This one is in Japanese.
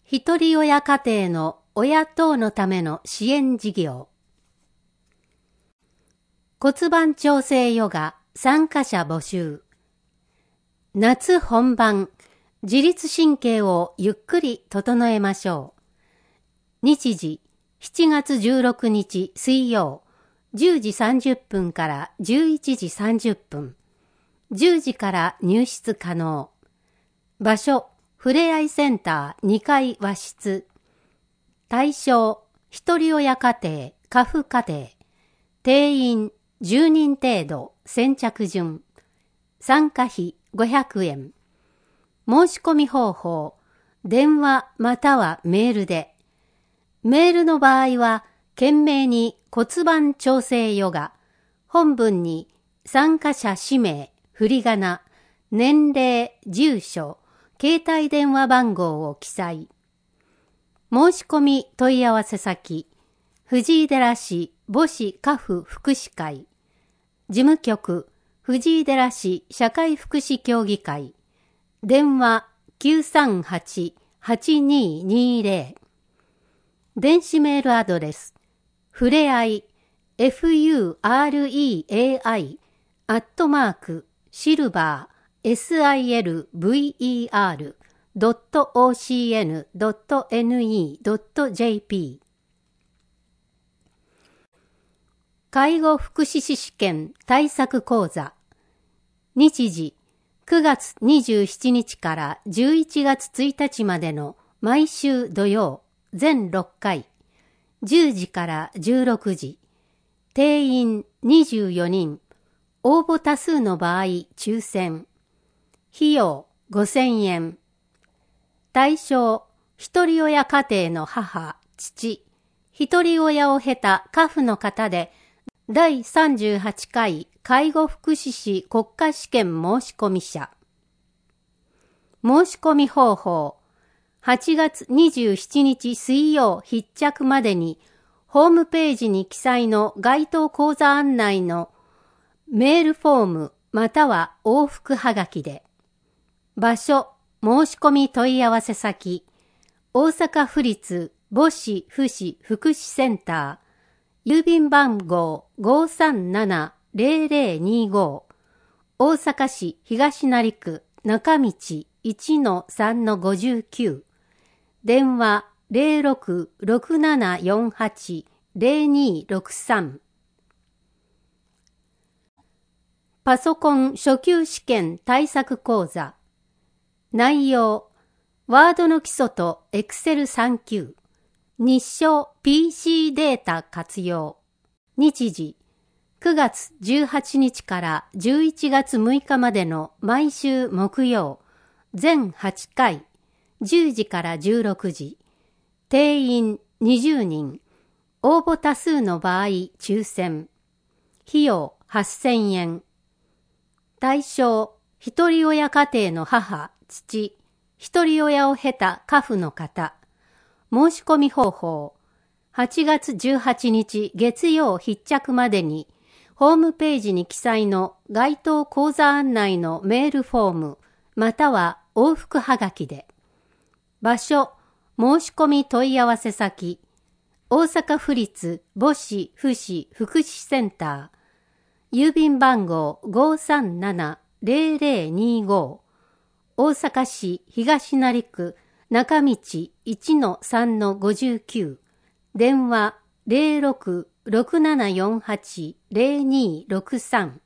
ひとり親家庭の親等のための支援事業。骨盤調整ヨガ参加者募集。夏本番、自律神経をゆっくり整えましょう。日時、7月16日水曜、10時30分から11時30分。10時から入室可能。場所、ふれあいセンター2階和室。対象、ひとり親家庭、家父家庭。定員、10人程度、先着順。参加費500円。申し込み方法、電話またはメールで。メールの場合は、懸命に骨盤調整ヨガ、本文に参加者氏名、振り仮名、年齢、住所、携帯電話番号を記載。申し込み問い合わせ先、藤井寺市母子家父福祉会、事務局、藤井寺市社会福祉協議会、電話 938-8220。電子メールアドレス、ふれあい、fureai、silver.ocn.ne.jp。 介護福祉士試験対策講座。日時、9月27日から11月1日までの毎週土曜、全6回、10時から16時。定員24人。応募多数の場合抽選。費用5000円。対象、ひとり親家庭の母、父、ひとり親を経た家父の方で、第38回介護福祉士国家試験申込者。申し込み方法、8月27日水曜必着までに、ホームページに記載の該当講座案内のメールフォームまたは往復はがきで。場所、申し込み問い合わせ先、大阪府立母子父子福祉センター、郵便番号 537-0025、大阪市東成区中道 1-3-59、電話 066748-0263。パソコン初級試験対策講座。内容、ワードの基礎とエクセル3級。日照 PC データ活用。日時、9月18日から11月6日までの毎週木曜、全8回、10時から16時。定員20人。応募多数の場合抽選。費用8000円。対象、ひとり親家庭の母、父、ひとり親を経た家父の方。申し込み方法、8月18日月曜必着までに、ホームページに記載の該当講座案内のメールフォーム、または往復はがきで。場所、申し込み問い合わせ先、大阪府立母子父子福祉センター、郵便番号 537-0025、大阪市東成区中道 1-3-59、電話 066748-0263。